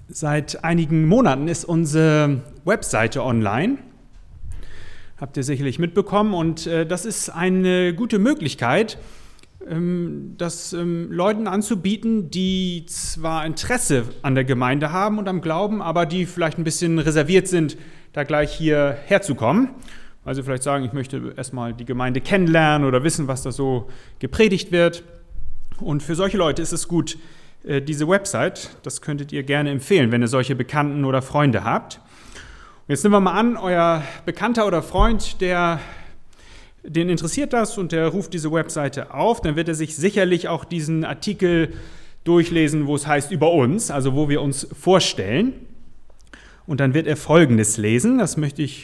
Seit einigen Monaten ist unsere Webseite online. Habt ihr sicherlich mitbekommen. Und das ist eine gute Möglichkeit, das Leuten anzubieten, die zwar Interesse an der Gemeinde haben und am Glauben, aber die vielleicht ein bisschen reserviert sind, da gleich hierher zu kommen. Weil sie vielleicht sagen, ich möchte erstmal die Gemeinde kennenlernen oder wissen, was da so gepredigt wird. Und für solche Leute ist es gut, diese Website, das könntet ihr gerne empfehlen, wenn ihr solche Bekannten oder Freunde habt. Und jetzt nehmen wir mal an, euer Bekannter oder Freund, den interessiert das und der ruft diese Webseite auf, dann wird er sich sicherlich auch diesen Artikel durchlesen, wo es heißt über uns, also wo wir uns vorstellen. Und dann wird er Folgendes lesen, das möchte ich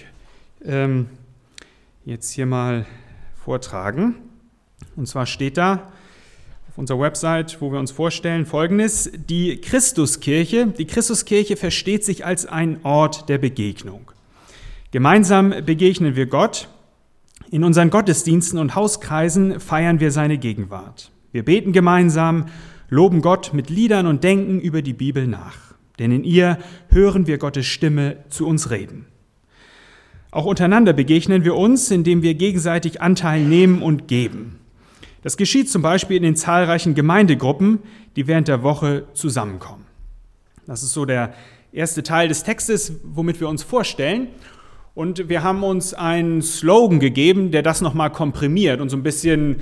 jetzt hier mal vortragen. Und zwar steht da auf unserer Website, wo wir uns vorstellen, Folgendes: Die Christuskirche versteht sich als ein Ort der Begegnung. Gemeinsam begegnen wir Gott. In unseren Gottesdiensten und Hauskreisen feiern wir seine Gegenwart. Wir beten gemeinsam, loben Gott mit Liedern und denken über die Bibel nach. Denn in ihr hören wir Gottes Stimme zu uns reden. Auch untereinander begegnen wir uns, indem wir gegenseitig Anteil nehmen und geben. Das geschieht zum Beispiel in den zahlreichen Gemeindegruppen, die während der Woche zusammenkommen. Das ist so der erste Teil des Textes, womit wir uns vorstellen. Und wir haben uns einen Slogan gegeben, der das nochmal komprimiert und so ein bisschen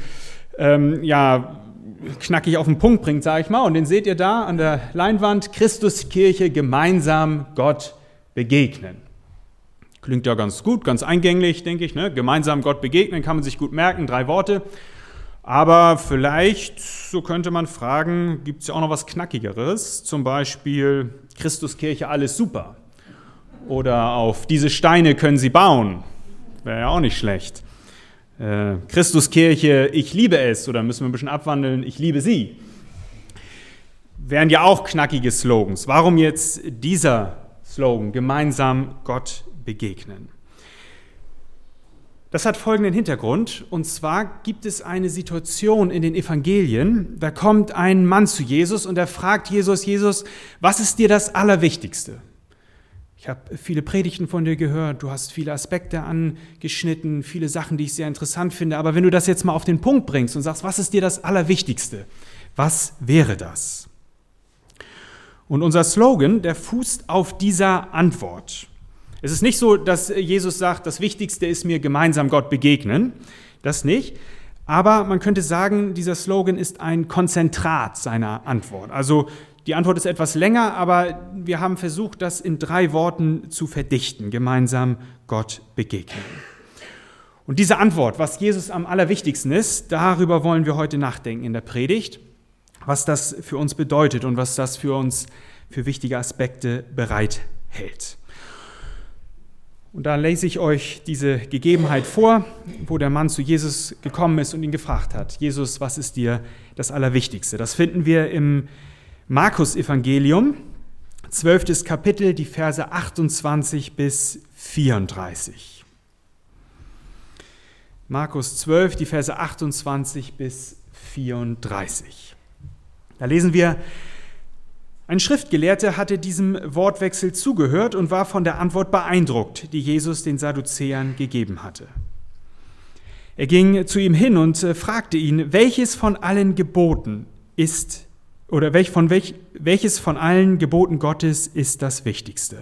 knackig auf den Punkt bringt, sage ich mal. Und den seht ihr da an der Leinwand: Christuskirche, gemeinsam Gott begegnen. Klingt ja ganz gut, ganz eingänglich, denke ich. Ne? Gemeinsam Gott begegnen, kann man sich gut merken, 3 Worte. Aber vielleicht, so könnte man fragen, gibt es ja auch noch was Knackigeres, zum Beispiel Christuskirche, alles super. Oder auf diese Steine können Sie bauen, wäre ja auch nicht schlecht. Christuskirche, ich liebe es, oder müssen wir ein bisschen abwandeln, ich liebe Sie. Wären ja auch knackige Slogans. Warum jetzt dieser Slogan, gemeinsam Gott begegnen? Das hat folgenden Hintergrund, und zwar gibt es eine Situation in den Evangelien, da kommt ein Mann zu Jesus und er fragt Jesus, was ist dir das Allerwichtigste? Ich habe viele Predigten von dir gehört, du hast viele Aspekte angeschnitten, viele Sachen, die ich sehr interessant finde, aber wenn du das jetzt mal auf den Punkt bringst und sagst, was ist dir das Allerwichtigste? Was wäre das? Und unser Slogan, der fußt auf dieser Antwort. Es ist nicht so, dass Jesus sagt, das Wichtigste ist mir gemeinsam Gott begegnen, das nicht. Aber man könnte sagen, dieser Slogan ist ein Konzentrat seiner Antwort. Also die Antwort ist etwas länger, aber wir haben versucht, das in 3 Worten zu verdichten, gemeinsam Gott begegnen. Und diese Antwort, was Jesus am allerwichtigsten ist, darüber wollen wir heute nachdenken in der Predigt, was das für uns bedeutet und was das für uns für wichtige Aspekte bereithält. Und da lese ich euch diese Gegebenheit vor, wo der Mann zu Jesus gekommen ist und ihn gefragt hat: Jesus, was ist dir das Allerwichtigste? Das finden wir im Markus-Evangelium, 12. Kapitel, die Verse 28 bis 34. Markus 12, die Verse 28 bis 34. Da lesen wir: Ein Schriftgelehrter hatte diesem Wortwechsel zugehört und war von der Antwort beeindruckt, die Jesus den Sadduzäern gegeben hatte. Er ging zu ihm hin und fragte ihn, welches von allen Geboten Gottes ist das Wichtigste?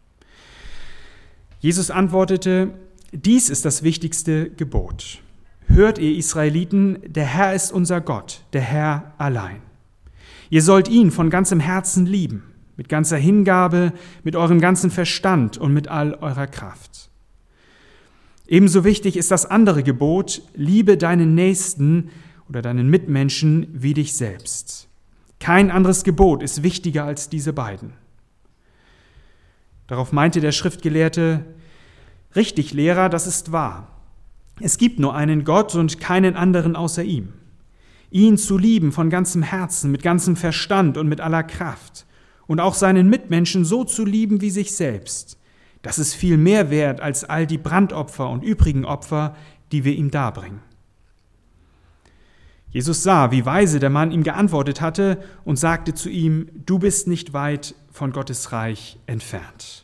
Jesus antwortete: Dies ist das wichtigste Gebot. Hört ihr Israeliten, der Herr ist unser Gott, der Herr allein. Ihr sollt ihn von ganzem Herzen lieben, mit ganzer Hingabe, mit eurem ganzen Verstand und mit all eurer Kraft. Ebenso wichtig ist das andere Gebot: Liebe deinen Nächsten oder deinen Mitmenschen wie dich selbst. Kein anderes Gebot ist wichtiger als diese beiden. Darauf meinte der Schriftgelehrte: Richtig, Lehrer, das ist wahr. Es gibt nur einen Gott und keinen anderen außer ihm. Ihn zu lieben von ganzem Herzen, mit ganzem Verstand und mit aller Kraft und auch seinen Mitmenschen so zu lieben wie sich selbst, das ist viel mehr wert als all die Brandopfer und übrigen Opfer, die wir ihm darbringen. Jesus sah, wie weise der Mann ihm geantwortet hatte und sagte zu ihm: Du bist nicht weit von Gottes Reich entfernt.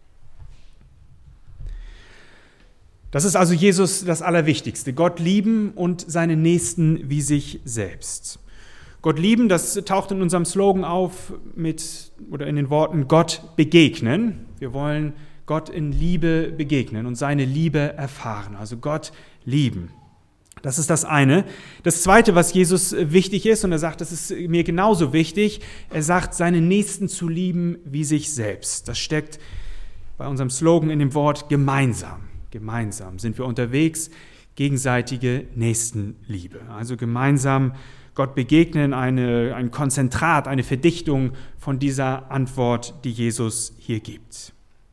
Das ist also Jesus das Allerwichtigste. Gott lieben und seinen Nächsten wie sich selbst. Gott lieben, das taucht in unserem Slogan auf in den Worten Gott begegnen. Wir wollen Gott in Liebe begegnen und seine Liebe erfahren. Also Gott lieben. Das ist das eine. Das zweite, was Jesus wichtig ist, und er sagt, das ist mir genauso wichtig, er sagt, seinen Nächsten zu lieben wie sich selbst. Das steckt bei unserem Slogan in dem Wort gemeinsam. Gemeinsam sind wir unterwegs, gegenseitige Nächstenliebe. Also gemeinsam Gott begegnen, ein Konzentrat, eine Verdichtung von dieser Antwort, die Jesus hier gibt.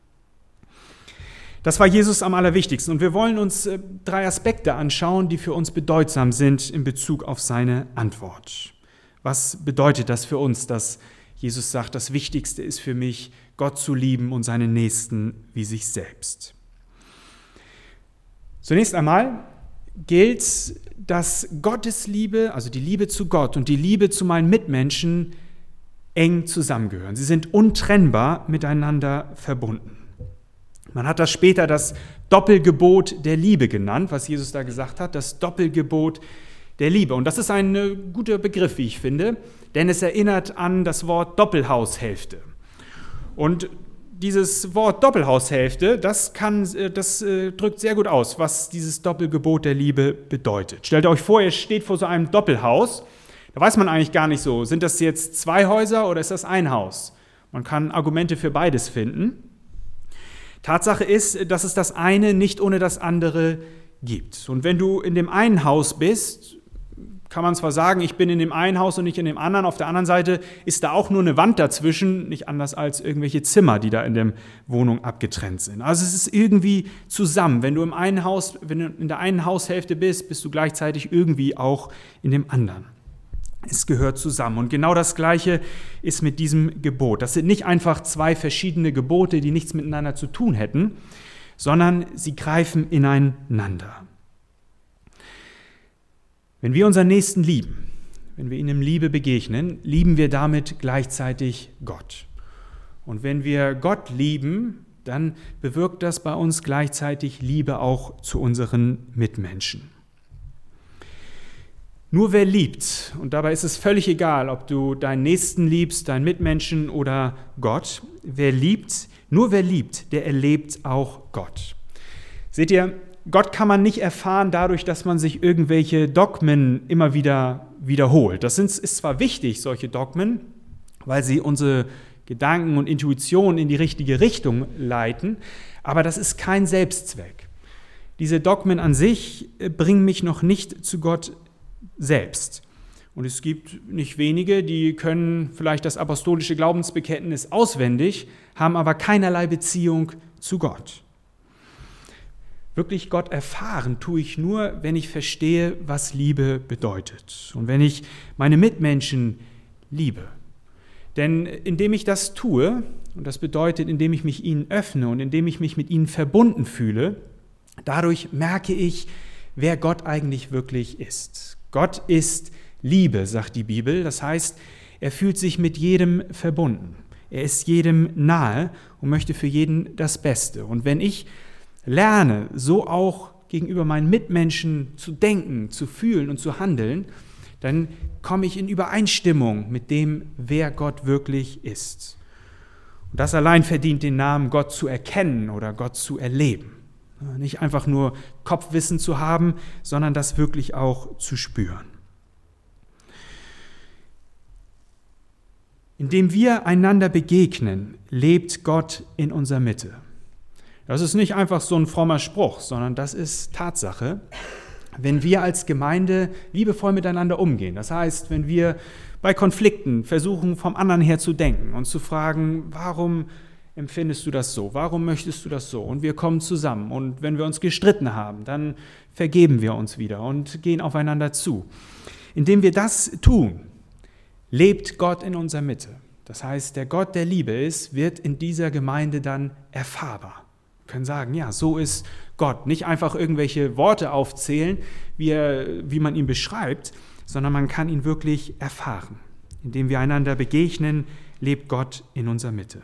Das war Jesus am allerwichtigsten. Und wir wollen uns 3 Aspekte anschauen, die für uns bedeutsam sind in Bezug auf seine Antwort. Was bedeutet das für uns, dass Jesus sagt, das Wichtigste ist für mich, Gott zu lieben und seinen Nächsten wie sich selbst? Zunächst einmal gilt, dass Gottes Liebe, also die Liebe zu Gott und die Liebe zu meinen Mitmenschen eng zusammengehören. Sie sind untrennbar miteinander verbunden. Man hat das später das Doppelgebot der Liebe genannt, was Jesus da gesagt hat, das Doppelgebot der Liebe. Und das ist ein guter Begriff, wie ich finde, denn es erinnert an das Wort Doppelhaushälfte. Und dieses Wort Doppelhaushälfte, das drückt sehr gut aus, was dieses Doppelgebot der Liebe bedeutet. Stellt euch vor, ihr steht vor so einem Doppelhaus, da weiß man eigentlich gar nicht so, sind das jetzt 2 Häuser oder ist das ein Haus? Man kann Argumente für beides finden. Tatsache ist, dass es das eine nicht ohne das andere gibt. Und wenn du in dem einen Haus bist, kann man zwar sagen, ich bin in dem einen Haus und nicht in dem anderen. Auf der anderen Seite ist da auch nur eine Wand dazwischen, nicht anders als irgendwelche Zimmer, die da in der Wohnung abgetrennt sind. Also es ist irgendwie zusammen. Wenn du in der einen Haushälfte bist, bist du gleichzeitig irgendwie auch in dem anderen. Es gehört zusammen. Und genau das Gleiche ist mit diesem Gebot. Das sind nicht einfach 2 verschiedene Gebote, die nichts miteinander zu tun hätten, sondern sie greifen ineinander. Wenn wir unseren Nächsten lieben, wenn wir ihm in Liebe begegnen, lieben wir damit gleichzeitig Gott. Und wenn wir Gott lieben, dann bewirkt das bei uns gleichzeitig Liebe auch zu unseren Mitmenschen. Nur wer liebt, und dabei ist es völlig egal, ob du deinen Nächsten liebst, deinen Mitmenschen oder Gott, nur wer liebt, der erlebt auch Gott. Seht ihr, Gott kann man nicht erfahren dadurch, dass man sich irgendwelche Dogmen immer wieder wiederholt. Das ist zwar wichtig, solche Dogmen, weil sie unsere Gedanken und Intuitionen in die richtige Richtung leiten, aber das ist kein Selbstzweck. Diese Dogmen an sich bringen mich noch nicht zu Gott selbst. Und es gibt nicht wenige, die können vielleicht das apostolische Glaubensbekenntnis auswendig, haben aber keinerlei Beziehung zu Gott. Wirklich Gott erfahren tue ich nur, wenn ich verstehe, was Liebe bedeutet und wenn ich meine Mitmenschen liebe. Denn indem ich das tue, und das bedeutet, indem ich mich ihnen öffne und indem ich mich mit ihnen verbunden fühle, dadurch merke ich, wer Gott eigentlich wirklich ist. Gott ist Liebe, sagt die Bibel. Das heißt, er fühlt sich mit jedem verbunden. Er ist jedem nahe und möchte für jeden das Beste. Und wenn ich lerne, so auch gegenüber meinen Mitmenschen zu denken, zu fühlen und zu handeln, dann komme ich in Übereinstimmung mit dem, wer Gott wirklich ist. Und das allein verdient den Namen, Gott zu erkennen oder Gott zu erleben. Nicht einfach nur Kopfwissen zu haben, sondern das wirklich auch zu spüren. Indem wir einander begegnen, lebt Gott in unserer Mitte. Das ist nicht einfach so ein frommer Spruch, sondern das ist Tatsache, wenn wir als Gemeinde liebevoll miteinander umgehen. Das heißt, wenn wir bei Konflikten versuchen, vom anderen her zu denken und zu fragen, warum empfindest du das so? Warum möchtest du das so? Und wir kommen zusammen. Und wenn wir uns gestritten haben, dann vergeben wir uns wieder und gehen aufeinander zu. Indem wir das tun, lebt Gott in unserer Mitte. Das heißt, der Gott, der Liebe ist, wird in dieser Gemeinde dann erfahrbar. Wir können sagen, ja, so ist Gott. Nicht einfach irgendwelche Worte aufzählen, wie man ihn beschreibt, sondern man kann ihn wirklich erfahren. Indem wir einander begegnen, lebt Gott in unserer Mitte.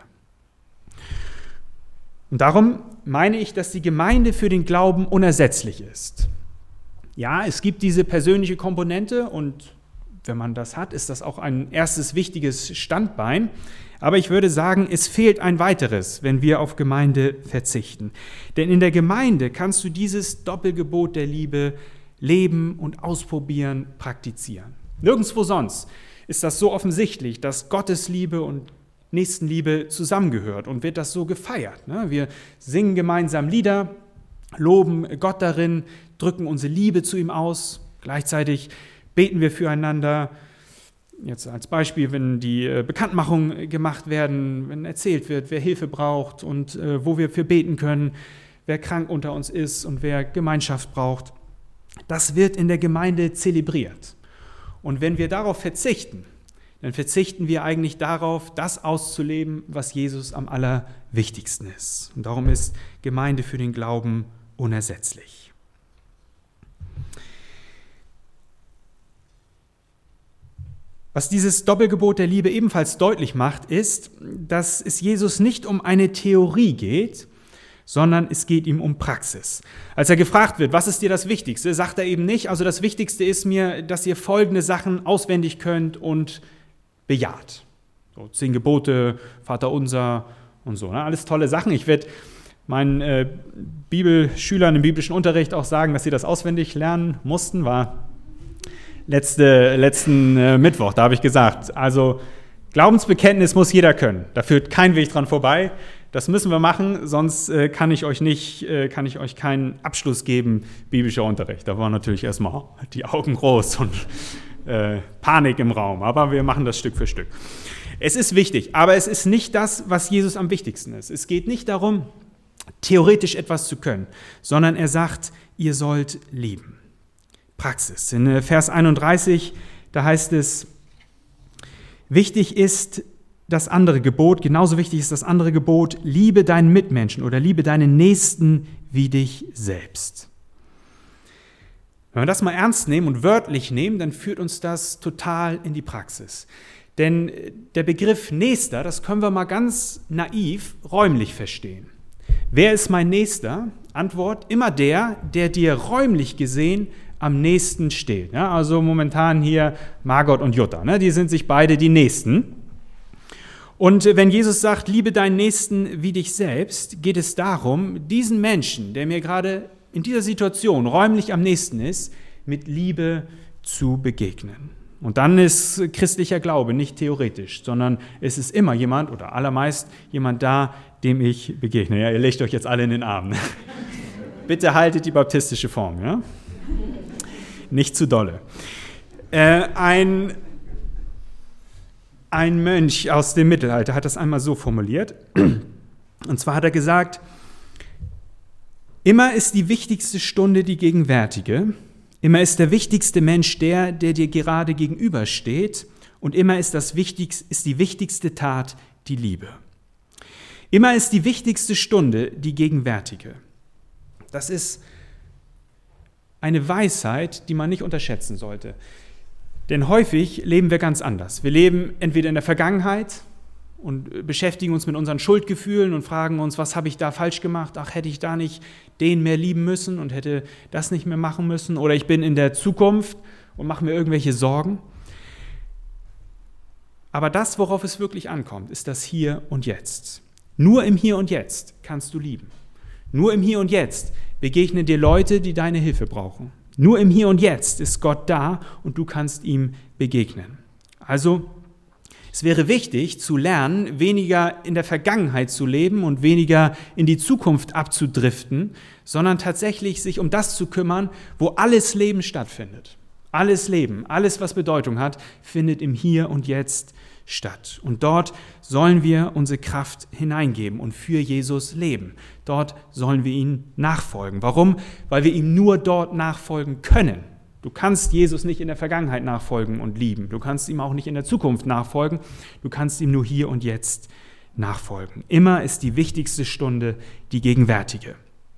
Und darum meine ich, dass die Gemeinde für den Glauben unersetzlich ist. Ja, es gibt diese persönliche Komponente und wenn man das hat, ist das auch ein erstes wichtiges Standbein. Aber ich würde sagen, es fehlt ein weiteres, wenn wir auf Gemeinde verzichten. Denn in der Gemeinde kannst du dieses Doppelgebot der Liebe leben und ausprobieren, praktizieren. Nirgendwo sonst ist das so offensichtlich, dass Gottes Liebe und Nächstenliebe zusammengehört und wird das so gefeiert. Wir singen gemeinsam Lieder, loben Gott darin, drücken unsere Liebe zu ihm aus. Gleichzeitig beten wir füreinander. Jetzt als Beispiel, wenn die Bekanntmachungen gemacht werden, wenn erzählt wird, wer Hilfe braucht und wo wir für beten können, wer krank unter uns ist und wer Gemeinschaft braucht. Das wird in der Gemeinde zelebriert. Und wenn wir darauf verzichten, dann verzichten wir eigentlich darauf, das auszuleben, was Jesus am allerwichtigsten ist. Und darum ist Gemeinde für den Glauben unersetzlich. Was dieses Doppelgebot der Liebe ebenfalls deutlich macht, ist, dass es Jesus nicht um eine Theorie geht, sondern es geht ihm um Praxis. Als er gefragt wird, was ist dir das Wichtigste, sagt er eben nicht, also das Wichtigste ist mir, dass ihr folgende Sachen auswendig könnt und bejaht. So 10 Gebote, Vaterunser und so. Alles tolle Sachen. Ich werde meinen Bibelschülern im biblischen Unterricht auch sagen, dass sie das auswendig lernen mussten, war letzten Mittwoch. Da habe ich gesagt, also Glaubensbekenntnis muss jeder können. Da führt kein Weg dran vorbei. Das müssen wir machen, sonst kann ich euch keinen Abschluss geben, biblischer Unterricht. Da waren natürlich erstmal die Augen groß und Panik im Raum, aber wir machen das Stück für Stück. Es ist wichtig, aber es ist nicht das, was Jesus am wichtigsten ist. Es geht nicht darum, theoretisch etwas zu können, sondern er sagt, ihr sollt lieben. Praxis. In Vers 31, da heißt es, wichtig ist das andere Gebot, genauso wichtig ist das andere Gebot, liebe deinen Mitmenschen oder liebe deinen Nächsten wie dich selbst. Wenn wir das mal ernst nehmen und wörtlich nehmen, dann führt uns das total in die Praxis. Denn der Begriff Nächster, das können wir mal ganz naiv räumlich verstehen. Wer ist mein Nächster? Antwort, immer der dir räumlich gesehen am nächsten steht. Ja, also momentan hier Margot und Jutta, die sind sich beide die Nächsten. Und wenn Jesus sagt, liebe deinen Nächsten wie dich selbst, geht es darum, diesen Menschen, der mir gerade in dieser Situation räumlich am nächsten ist, mit Liebe zu begegnen. Und dann ist christlicher Glaube nicht theoretisch, sondern es ist immer jemand oder allermeist jemand da, dem ich begegne. Ja, ihr legt euch jetzt alle in den Arm. Bitte haltet die baptistische Form, ja? Nicht zu dolle. Ein Mönch aus dem Mittelalter hat das einmal so formuliert. Und zwar hat er gesagt, immer ist die wichtigste Stunde die gegenwärtige, immer ist der wichtigste Mensch der dir gerade gegenübersteht und immer ist die wichtigste Tat die Liebe. Immer ist die wichtigste Stunde die gegenwärtige. Das ist eine Weisheit, die man nicht unterschätzen sollte. Denn häufig leben wir ganz anders. Wir leben entweder in der Vergangenheit und beschäftigen uns mit unseren Schuldgefühlen und fragen uns, was habe ich da falsch gemacht? Ach, hätte ich da nicht den mehr lieben müssen und hätte das nicht mehr machen müssen? Oder ich bin in der Zukunft und mache mir irgendwelche Sorgen. Aber das, worauf es wirklich ankommt, ist das Hier und Jetzt. Nur im Hier und Jetzt kannst du lieben. Nur im Hier und Jetzt begegnen dir Leute, die deine Hilfe brauchen. Nur im Hier und Jetzt ist Gott da und du kannst ihm begegnen. Also, es wäre wichtig zu lernen, weniger in der Vergangenheit zu leben und weniger in die Zukunft abzudriften, sondern tatsächlich sich um das zu kümmern, wo alles Leben stattfindet. Alles Leben, alles, was Bedeutung hat, findet im Hier und Jetzt statt. Und dort sollen wir unsere Kraft hineingeben und für Jesus leben. Dort sollen wir ihm nachfolgen. Warum? Weil wir ihm nur dort nachfolgen können. Du kannst Jesus nicht in der Vergangenheit nachfolgen und lieben. Du kannst ihm auch nicht in der Zukunft nachfolgen. Du kannst ihm nur hier und jetzt nachfolgen. Immer ist die wichtigste Stunde die gegenwärtige.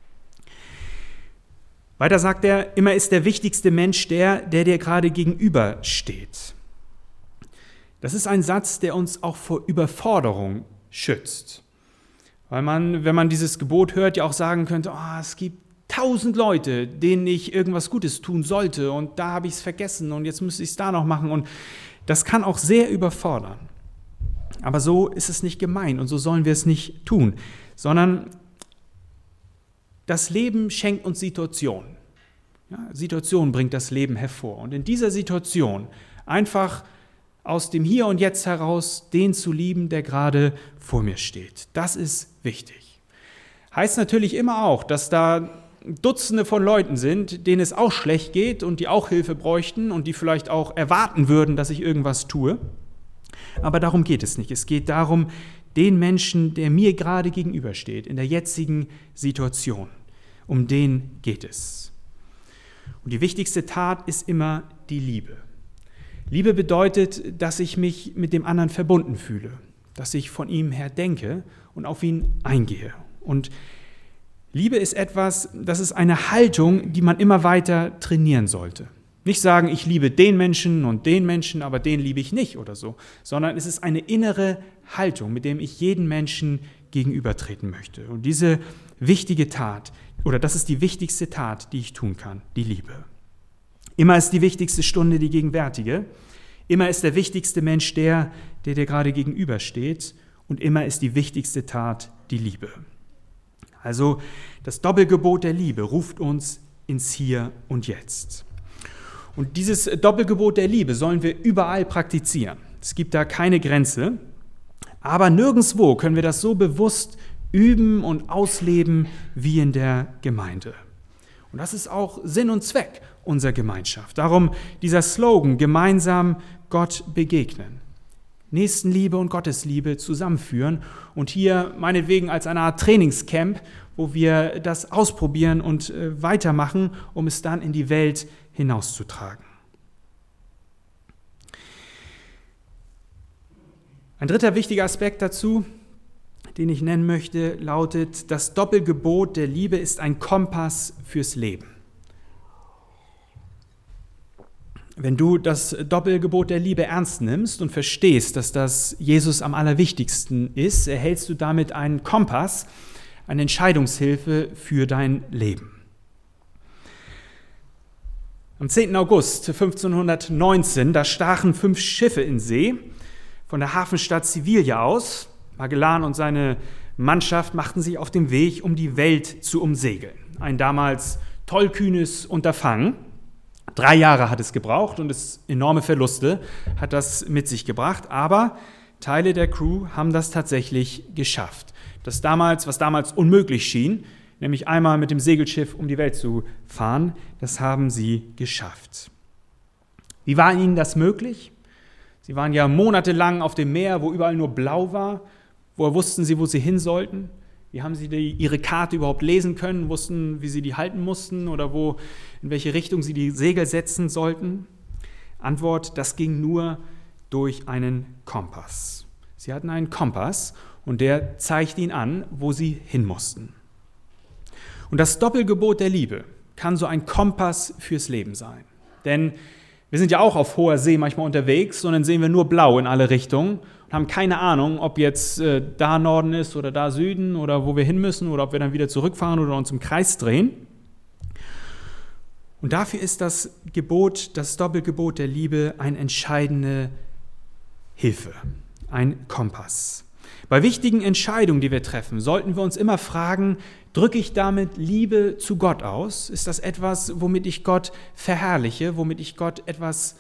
Weiter sagt er, immer ist der wichtigste Mensch der dir gerade gegenübersteht. Das ist ein Satz, der uns auch vor Überforderung schützt. Weil man, wenn man dieses Gebot hört, ja auch sagen könnte, es gibt 1000 Leute, denen ich irgendwas Gutes tun sollte und da habe ich es vergessen und jetzt müsste ich es da noch machen. Und das kann auch sehr überfordern. Aber so ist es nicht gemeint und so sollen wir es nicht tun, sondern das Leben schenkt uns Situationen. Ja, Situation bringt das Leben hervor. Und in dieser Situation einfach aus dem Hier und Jetzt heraus den zu lieben, der gerade vor mir steht. Das ist wichtig. Heißt natürlich immer auch, dass da Dutzende von Leuten sind, denen es auch schlecht geht und die auch Hilfe bräuchten und die vielleicht auch erwarten würden, dass ich irgendwas tue. Aber darum geht es nicht. Es geht darum, den Menschen, der mir gerade gegenübersteht, in der jetzigen Situation, um den geht es. Und die wichtigste Tat ist immer die Liebe. Liebe bedeutet, dass ich mich mit dem anderen verbunden fühle, dass ich von ihm her denke und auf ihn eingehe. Und Liebe ist etwas, das ist eine Haltung, die man immer weiter trainieren sollte. Nicht sagen, ich liebe den Menschen, aber den liebe ich nicht oder so, sondern es ist eine innere Haltung, mit der ich jeden Menschen gegenübertreten möchte. Und diese wichtige Tat, oder das ist die wichtigste Tat, die ich tun kann, die Liebe. Immer ist die wichtigste Stunde die gegenwärtige, immer ist der wichtigste Mensch der dir gerade gegenübersteht und immer ist die wichtigste Tat die Liebe. Also das Doppelgebot der Liebe ruft uns ins Hier und Jetzt. Und dieses Doppelgebot der Liebe sollen wir überall praktizieren. Es gibt da keine Grenze, aber nirgendwo können wir das so bewusst üben und ausleben wie in der Gemeinde. Und das ist auch Sinn und Zweck unserer Gemeinschaft. Darum dieser Slogan, gemeinsam Gott begegnen. Nächstenliebe und Gottesliebe zusammenführen und hier meinetwegen als eine Art Trainingscamp, wo wir das ausprobieren und weitermachen, um es dann in die Welt hinauszutragen. Ein dritter wichtiger Aspekt dazu, den ich nennen möchte, lautet, das Doppelgebot der Liebe ist ein Kompass fürs Leben. Wenn du das Doppelgebot der Liebe ernst nimmst und verstehst, dass das Jesus am allerwichtigsten ist, erhältst du damit einen Kompass, eine Entscheidungshilfe für dein Leben. Am 10. August 1519, da stachen 5 Schiffe in See von der Hafenstadt Sevilla aus. Magellan und seine Mannschaft machten sich auf den Weg, um die Welt zu umsegeln. Ein damals tollkühnes Unterfangen. 3 Jahre hat es gebraucht und enorme Verluste hat das mit sich gebracht. Aber Teile der Crew haben das tatsächlich geschafft. Was damals unmöglich schien, nämlich einmal mit dem Segelschiff um die Welt zu fahren, das haben sie geschafft. Wie war ihnen das möglich? Sie waren ja monatelang auf dem Meer, wo überall nur blau war. Woher wussten sie, wo sie hin sollten? Wie haben sie ihre Karte überhaupt lesen können, wussten, wie sie die halten mussten oder in welche Richtung sie die Segel setzen sollten? Antwort, das ging nur durch einen Kompass. Sie hatten einen Kompass und der zeigte ihnen an, wo sie hin mussten. Und das Doppelgebot der Liebe kann so ein Kompass fürs Leben sein. Denn wir sind ja auch auf hoher See manchmal unterwegs und dann sehen wir nur blau in alle Richtungen und haben keine Ahnung, ob jetzt da Norden ist oder da Süden oder wo wir hin müssen oder ob wir dann wieder zurückfahren oder uns im Kreis drehen. Und dafür ist das Doppelgebot der Liebe eine entscheidende Hilfe, ein Kompass. Bei wichtigen Entscheidungen, die wir treffen, sollten wir uns immer fragen, drücke ich damit Liebe zu Gott aus? Ist das etwas, womit ich Gott verherrliche, womit ich Gott etwas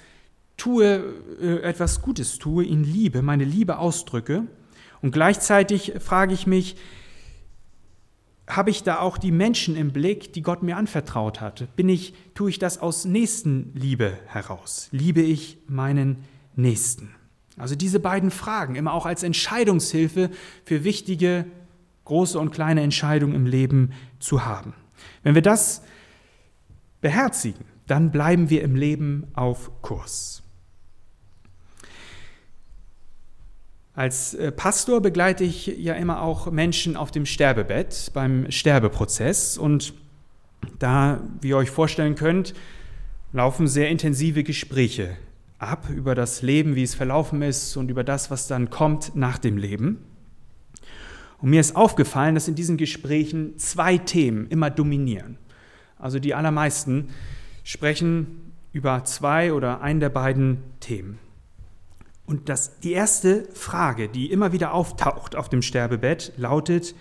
Gutes tue, ihn liebe, meine Liebe ausdrücke? Und gleichzeitig frage ich mich, habe ich da auch die Menschen im Blick, die Gott mir anvertraut hat? Tue ich das aus Nächstenliebe heraus? Liebe ich meinen Nächsten? Also diese beiden Fragen immer auch als Entscheidungshilfe für wichtige, große und kleine Entscheidungen im Leben zu haben. Wenn wir das beherzigen, dann bleiben wir im Leben auf Kurs. Als Pastor begleite ich ja immer auch Menschen auf dem Sterbebett, beim Sterbeprozess. Und da, wie ihr euch vorstellen könnt, laufen sehr intensive Gespräche ab über das Leben, wie es verlaufen ist und über das, was dann kommt nach dem Leben. Und mir ist aufgefallen, dass in diesen Gesprächen 2 Themen immer dominieren. Also die allermeisten sprechen über 2 oder einen der beiden Themen. Und die erste Frage, die immer wieder auftaucht auf dem Sterbebett, lautet: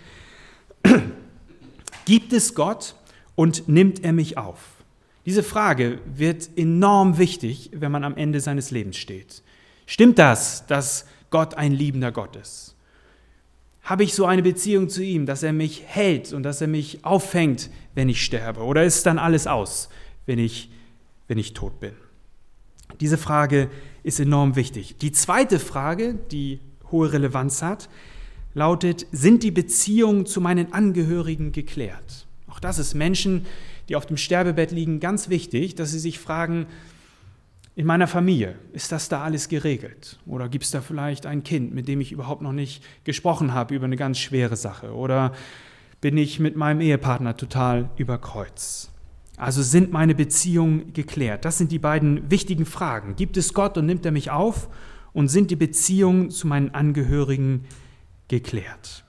Gibt es Gott und nimmt er mich auf? Diese Frage wird enorm wichtig, wenn man am Ende seines Lebens steht. Stimmt das, dass Gott ein liebender Gott ist? Habe ich so eine Beziehung zu ihm, dass er mich hält und dass er mich auffängt, wenn ich sterbe? Oder ist dann alles aus, wenn ich tot bin? Diese Frage ist enorm wichtig. Die zweite Frage, die hohe Relevanz hat, lautet: Sind die Beziehungen zu meinen Angehörigen geklärt? Auch das ist Menschen, die auf dem Sterbebett liegen, ganz wichtig, dass sie sich fragen: In meiner Familie, ist das da alles geregelt? Oder gibt es da vielleicht ein Kind, mit dem ich überhaupt noch nicht gesprochen habe über eine ganz schwere Sache? Oder bin ich mit meinem Ehepartner total über Kreuz? Also sind meine Beziehungen geklärt? Das sind die beiden wichtigen Fragen. Gibt es Gott und nimmt er mich auf? Und sind die Beziehungen zu meinen Angehörigen geklärt?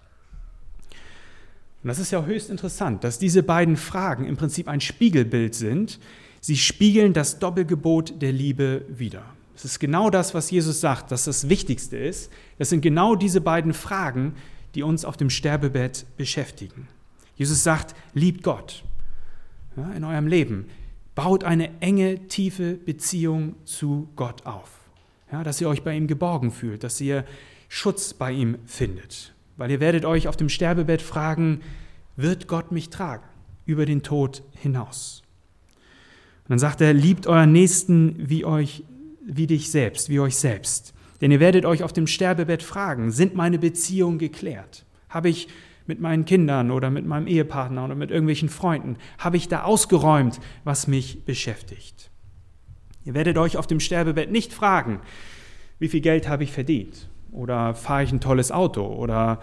Und das ist ja höchst interessant, dass diese beiden Fragen im Prinzip ein Spiegelbild sind. Sie spiegeln das Doppelgebot der Liebe wider. Es ist genau das, was Jesus sagt, dass das Wichtigste ist. Das sind genau diese beiden Fragen, die uns auf dem Sterbebett beschäftigen. Jesus sagt: Liebt Gott in eurem Leben. Baut eine enge, tiefe Beziehung zu Gott auf. Dass ihr euch bei ihm geborgen fühlt, dass ihr Schutz bei ihm findet. Weil ihr werdet euch auf dem Sterbebett fragen: Wird Gott mich tragen über den Tod hinaus? Und dann sagt er: Liebt euren Nächsten wie euch selbst. Denn ihr werdet euch auf dem Sterbebett fragen: Sind meine Beziehungen geklärt? Habe ich mit meinen Kindern oder mit meinem Ehepartner oder mit irgendwelchen Freunden, habe ich da ausgeräumt, was mich beschäftigt? Ihr werdet euch auf dem Sterbebett nicht fragen: Wie viel Geld habe ich verdient? Oder fahre ich ein tolles Auto? Oder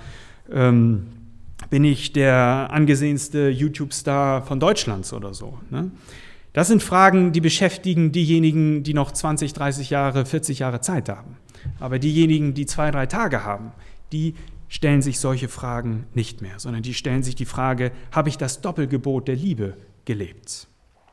bin ich der angesehenste YouTube-Star von Deutschlands oder so? Ne? Das sind Fragen, die beschäftigen diejenigen, die noch 20, 30 Jahre, 40 Jahre Zeit haben. Aber diejenigen, die 2, 3 Tage haben, die stellen sich solche Fragen nicht mehr, sondern die stellen sich die Frage: Habe ich das Doppelgebot der Liebe gelebt?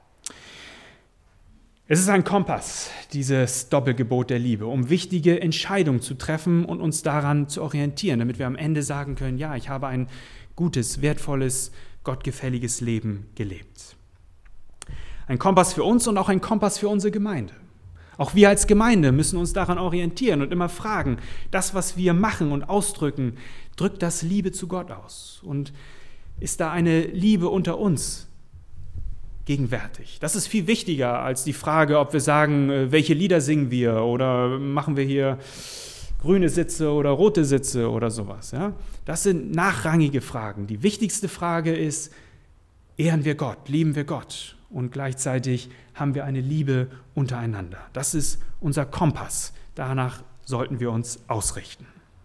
Es ist ein Kompass, dieses Doppelgebot der Liebe, um wichtige Entscheidungen zu treffen und uns daran zu orientieren, damit wir am Ende sagen können: Ja, ich habe ein gutes, wertvolles, gottgefälliges Leben gelebt. Ein Kompass für uns und auch ein Kompass für unsere Gemeinde. Auch wir als Gemeinde müssen uns daran orientieren und immer fragen: Das, was wir machen und ausdrücken, drückt das Liebe zu Gott aus? Und ist da eine Liebe unter uns gegenwärtig? Das ist viel wichtiger als die Frage, ob wir sagen, welche Lieder singen wir oder machen wir hier grüne Sitze oder rote Sitze oder sowas. Ja? Das sind nachrangige Fragen. Die wichtigste Frage ist: Ehren wir Gott, lieben wir Gott? Und gleichzeitig haben wir eine Liebe untereinander. Das ist unser Kompass. Danach sollten wir uns ausrichten.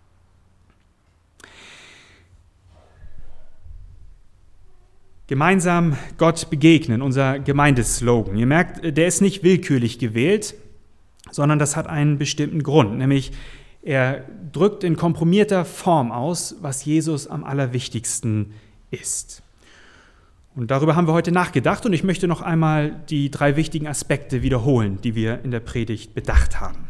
Gemeinsam Gott begegnen, unser Gemeindeslogan. Ihr merkt, der ist nicht willkürlich gewählt, sondern das hat einen bestimmten Grund. Nämlich, er drückt in komprimierter Form aus, was Jesus am allerwichtigsten ist. Und darüber haben wir heute nachgedacht und ich möchte noch einmal die 3 wichtigen Aspekte wiederholen, die wir in der Predigt bedacht haben.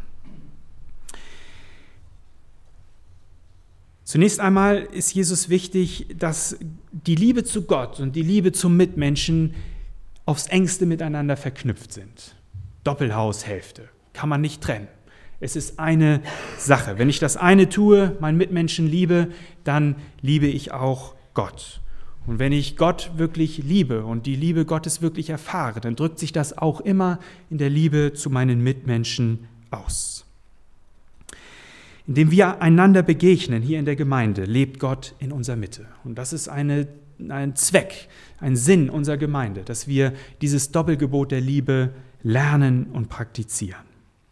Zunächst einmal ist Jesus wichtig, dass die Liebe zu Gott und die Liebe zum Mitmenschen aufs engste miteinander verknüpft sind. Doppelhaushälfte, kann man nicht trennen. Es ist eine Sache. Wenn ich das eine tue, meinen Mitmenschen liebe, dann liebe ich auch Gott. Und wenn ich Gott wirklich liebe und die Liebe Gottes wirklich erfahre, dann drückt sich das auch immer in der Liebe zu meinen Mitmenschen aus. Indem wir einander begegnen hier in der Gemeinde, lebt Gott in unserer Mitte. Und das ist ein Zweck, ein Sinn unserer Gemeinde, dass wir dieses Doppelgebot der Liebe lernen und praktizieren.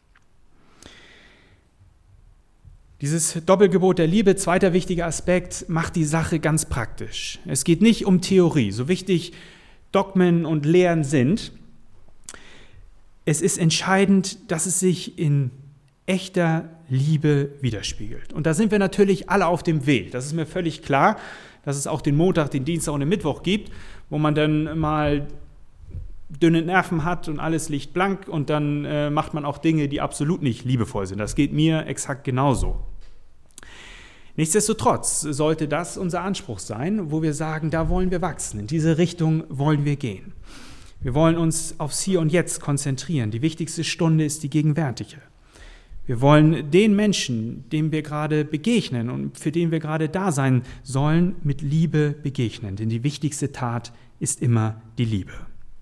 Dieses Doppelgebot der Liebe, zweiter wichtiger Aspekt, macht die Sache ganz praktisch. Es geht nicht um Theorie, so wichtig Dogmen und Lehren sind. es ist entscheidend, dass es sich in echter Liebe widerspiegelt. Und da sind wir natürlich alle auf dem Weg. Das ist mir völlig klar, dass es auch den Montag, den Dienstag und den Mittwoch gibt, wo man dann mal dünne Nerven hat und alles liegt blank und dann macht man auch Dinge, die absolut nicht liebevoll sind. Das geht mir exakt genauso. Nichtsdestotrotz sollte das unser Anspruch sein, wo wir sagen, da wollen wir wachsen, in diese Richtung wollen wir gehen. Wir wollen uns aufs Hier und Jetzt konzentrieren. Die wichtigste Stunde ist die gegenwärtige. Wir wollen den Menschen, dem wir gerade begegnen und für den wir gerade da sein sollen, mit Liebe begegnen. Denn die wichtigste Tat ist immer die Liebe.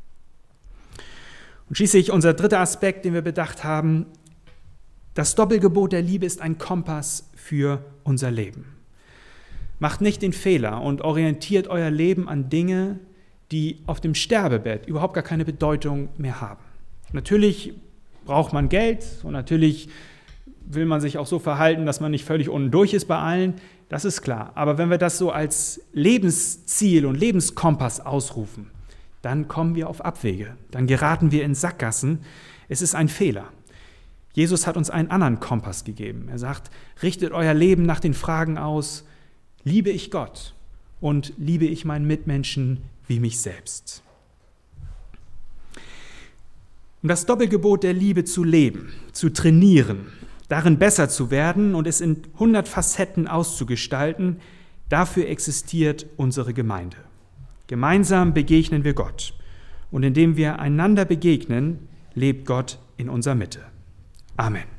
Und schließlich unser dritter Aspekt, den wir bedacht haben: Das Doppelgebot der Liebe ist ein Kompass für unser Leben. Macht nicht den Fehler und orientiert euer Leben an Dinge, die auf dem Sterbebett überhaupt gar keine Bedeutung mehr haben. Natürlich braucht man Geld und natürlich will man sich auch so verhalten, dass man nicht völlig unten durch ist bei allen, das ist klar. Aber wenn wir das so als Lebensziel und Lebenskompass ausrufen, dann kommen wir auf Abwege, dann geraten wir in Sackgassen. Es ist ein Fehler. Jesus hat uns einen anderen Kompass gegeben. Er sagt, richtet euer Leben nach den Fragen aus: Liebe ich Gott und liebe ich meinen Mitmenschen wie mich selbst? Um das Doppelgebot der Liebe zu leben, zu trainieren, darin besser zu werden und es in 100 Facetten auszugestalten, dafür existiert unsere Gemeinde. Gemeinsam begegnen wir Gott. Und indem wir einander begegnen, lebt Gott in unserer Mitte. Amen.